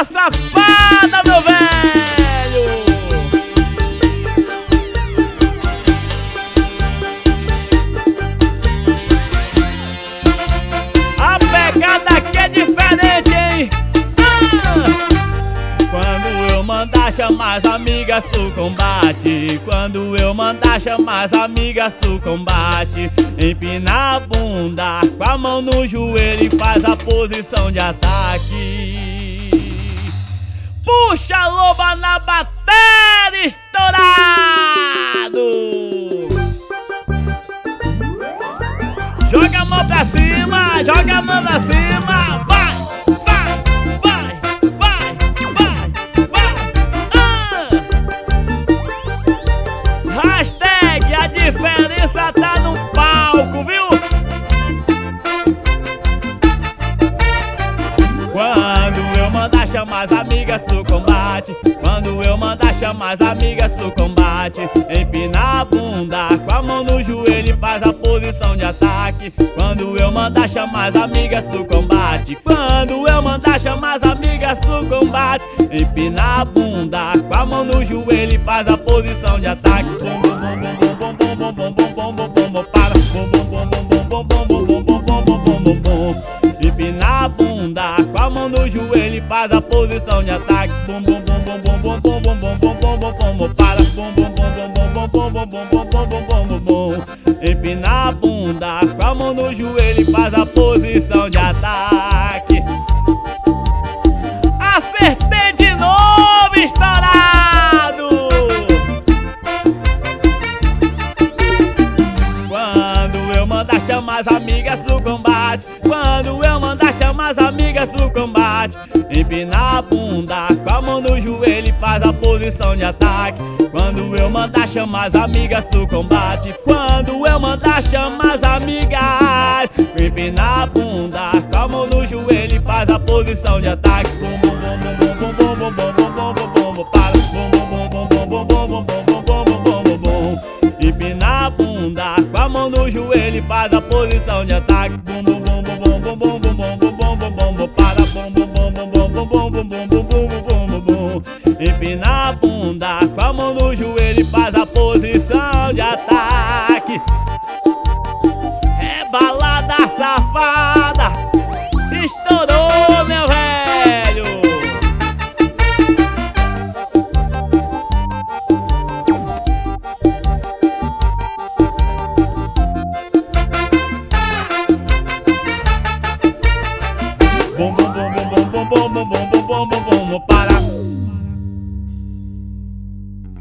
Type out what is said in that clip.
safada, meu velho! A pegada aqui é diferente, hein? Quando eu mandar chamar as amigas pro combate, quando eu mandar chamar as amigas pro combate, empina a bunda com a mão no joelho e faz a posição de ataque. Puxa a loba na bateria, estourado! Joga a mão pra cima, joga a mão pra cima, vai! Hashtag a diferença tá no palco, viu? Quando eu mandar chamar as amigas pro combate, quando eu mandar chamar as amigas pro combate, empina a bunda com a mão no joelho e faz a posição de ataque. Quando eu mandar chamar as amigas pro combate, quando eu mandar chamar as amigas pro combate, empina a bunda com a mão no joelho e faz a posição de ataque. Bum bum bum bum bum bum bum bum bum bum bum para. Bum bum bum bum bum bum bum bum bum bum bum bum bum. Empina a bunda com a mão no joelho e faz a posição de ataque. Bum bum bum bum bum bum bum bum bum bum bum bum bum para. Bum bum bum bum bum bum bum bum bum bum bum bum bum. Empina a bunda com a mão no joelho e faz a posição de ataque. Acertei de novo, estourado! Quando eu mandar chamar as amigas pro combate, quando eu mandar chamar as amigas pro combate, empina a bunda com a mão no joelho e faz a posição de ataque. Quando eu mandar chamar as amigas pro combate, quando eu mandar chamar as amigas, empina a bunda com a mão no joelho e faz a posição de ataque. Bum bum bum bum bum bum bum bum bum bum bum para. Bum bum bum bum bum bum bum bum bum bum bum bum. Empina a bunda com a mão no joelho e faz a posição de ataque. Bum bum bum bum bum bum bum bum bum bum bum bum para. Bum bum bum bum bum bum bum bum bum bum bum bum. Empina a bunda com a mão no joelho e faz a posição de ataque. É balada safada, estourou, meu velho. Bum bum bum bum bum bum bum bum bum bum bum bum para.